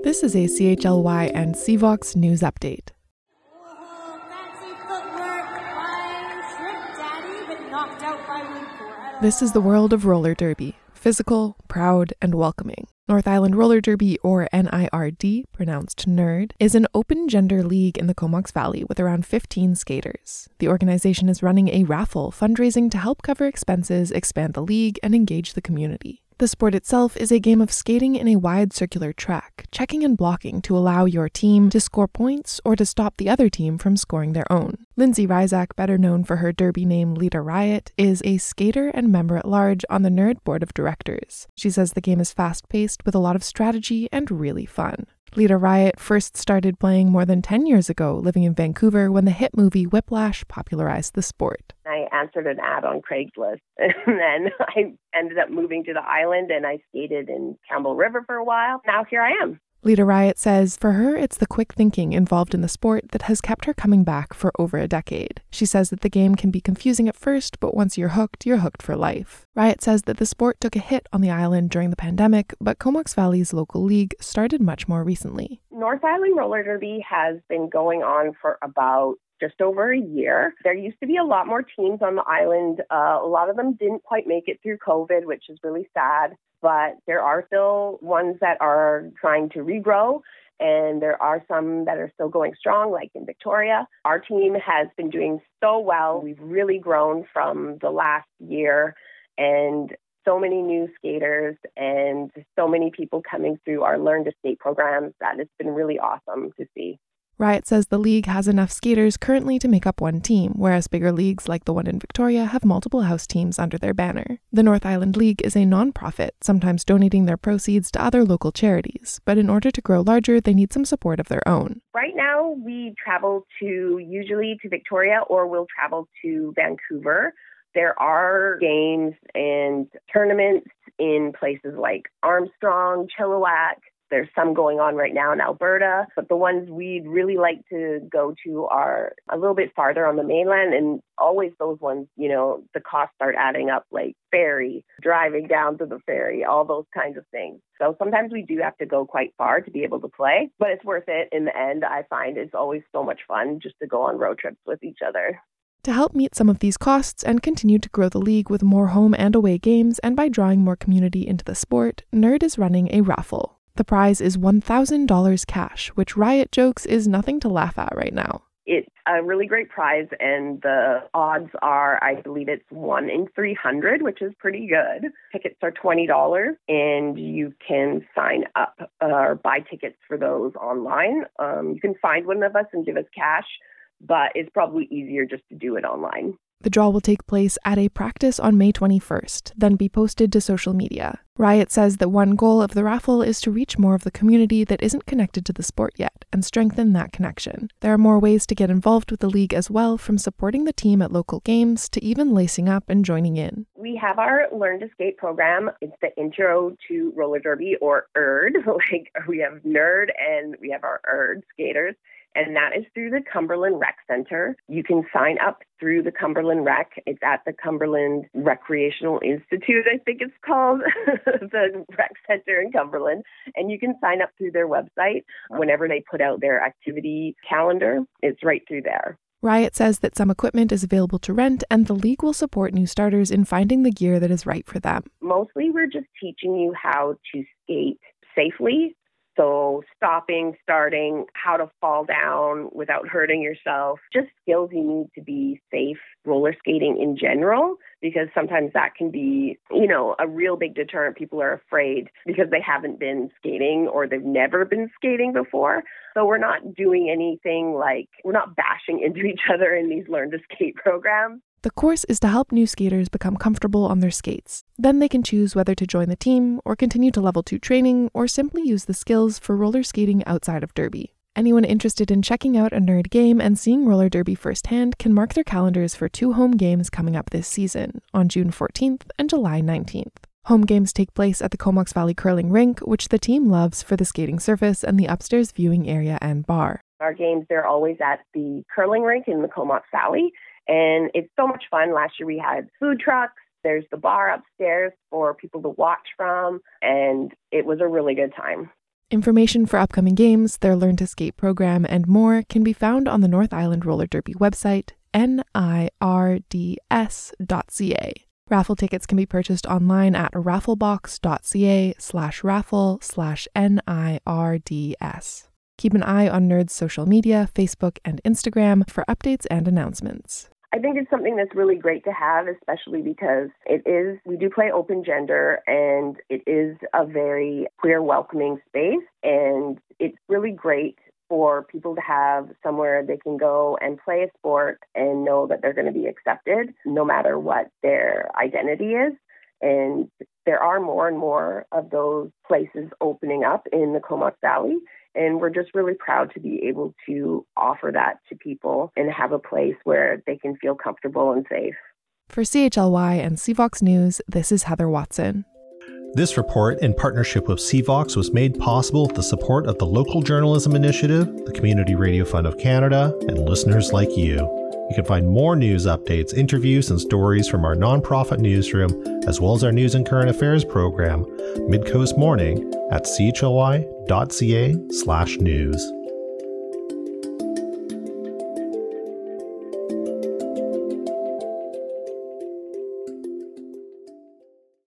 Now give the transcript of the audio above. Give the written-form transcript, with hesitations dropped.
This is a CHLY and CVOX news update. Whoa, fancy footwork by Shrimp Daddy, but knocked out by Wood Forever. This is the world of roller derby. Physical, proud, and welcoming. North Island Roller Derby, or NIRD, pronounced NERD, is an open gender league in the Comox Valley with around 15 skaters. The organization is running a raffle fundraising to help cover expenses, expand the league, and engage the community. The sport itself is a game of skating in a wide circular track, checking and blocking to allow your team to score points or to stop the other team from scoring their own. Lindsay Rizak, better known for her derby name Lita Riot, is a skater and member-at-large on the NERD board of directors. She says the game is fast-paced with a lot of strategy and really fun. Lita Riot first started playing more than 10 years ago, living in Vancouver when the hit movie Whiplash popularized the sport. I answered an ad on Craigslist, and then I ended up moving to the island, and I skated in Campbell River for a while. Now here I am. Lita Riot says for her, it's the quick thinking involved in the sport that has kept her coming back for over a decade. She says that the game can be confusing at first, but once you're hooked for life. Riot says that the sport took a hit on the island during the pandemic, but Comox Valley's local league started much more recently. North Island Roller Derby has been going on for about just over a year. There used to be a lot more teams on the island. A lot of them didn't quite make it through COVID, which is really sad. But there are still ones that are trying to regrow, and there are some that are still going strong, like in Victoria. Our team has been doing so well. We've really grown from the last year, and so many new skaters and so many people coming through our Learn to Skate programs that it's been really awesome to see. Riot says the league has enough skaters currently to make up one team, whereas bigger leagues like the one in Victoria have multiple house teams under their banner. The North Island League is a non-profit, sometimes donating their proceeds to other local charities, but in order to grow larger, they need some support of their own. Right now, we travel usually to Victoria, or we'll travel to Vancouver. There are games and tournaments in places like Armstrong, Chilliwack. There's some going on right now in Alberta, but the ones we'd really like to go to are a little bit farther on the mainland, and always those ones, the costs start adding up, like ferry, driving down to the ferry, all those kinds of things. So sometimes we do have to go quite far to be able to play, but it's worth it in the end. I find it's always so much fun just to go on road trips with each other. To help meet some of these costs and continue to grow the league with more home and away games and by drawing more community into the sport, NERD is running a raffle. The prize is $1,000 cash, which Riot jokes is nothing to laugh at right now. It's a really great prize, and the odds are, I believe it's 1 in 300, which is pretty good. Tickets are $20, and you can sign up or buy tickets for those online. You can find one of us and give us cash, but it's probably easier just to do it online. The draw will take place at a practice on May 21st, then be posted to social media. Riot says that one goal of the raffle is to reach more of the community that isn't connected to the sport yet and strengthen that connection. There are more ways to get involved with the league as well, from supporting the team at local games to even lacing up and joining in. We have our Learn to Skate program. It's the Intro to Roller Derby, or ERD. We have NERD and we have our ERD skaters. And that is through the Cumberland Rec Center. You can sign up through the Cumberland Rec. It's at the Cumberland Recreational Institute, I think it's called, the Rec Center in Cumberland. And you can sign up through their website whenever they put out their activity calendar. It's right through there. Riot says that some equipment is available to rent, and the league will support new starters in finding the gear that is right for them. Mostly we're just teaching you how to skate safely. So stopping, starting, how to fall down without hurting yourself, just skills you need to be safe roller skating in general, because sometimes that can be, a real big deterrent. People are afraid because they haven't been skating or they've never been skating before. So we're not doing anything we're not bashing into each other in these Learn to Skate programs. The course is to help new skaters become comfortable on their skates. Then they can choose whether to join the team or continue to level 2 training or simply use the skills for roller skating outside of derby. Anyone interested in checking out a NERD game and seeing roller derby firsthand can mark their calendars for 2 home games coming up this season, on June 14th and July 19th. Home games take place at the Comox Valley Curling Rink, which the team loves for the skating surface and the upstairs viewing area and bar. Our games, they're always at the curling rink in the Comox Valley. And it's so much fun. Last year we had food trucks. There's the bar upstairs for people to watch from. And it was a really good time. Information for upcoming games, their Learn to Skate program, and more can be found on the North Island Roller Derby website, nirds.ca. Raffle tickets can be purchased online at rafflebox.ca/raffle/NIRDS. Keep an eye on Nerd's social media, Facebook and Instagram for updates and announcements. I think it's something that's really great to have, especially because we do play open gender, and it is a very queer welcoming space, and it's really great for people to have somewhere they can go and play a sport and know that they're going to be accepted no matter what their identity is. And there are more and more of those places opening up in the Comox Valley. And we're just really proud to be able to offer that to people and have a place where they can feel comfortable and safe. For CHLY and CVOX News, this is Heather Watson. This report, in partnership with CVOX, was made possible with the support of the Local Journalism Initiative, the Community Radio Fund of Canada, and listeners like you. You can find more news updates, interviews, and stories from our nonprofit newsroom, as well as our news and current affairs program, Midcoast Morning, at chly.ca/news.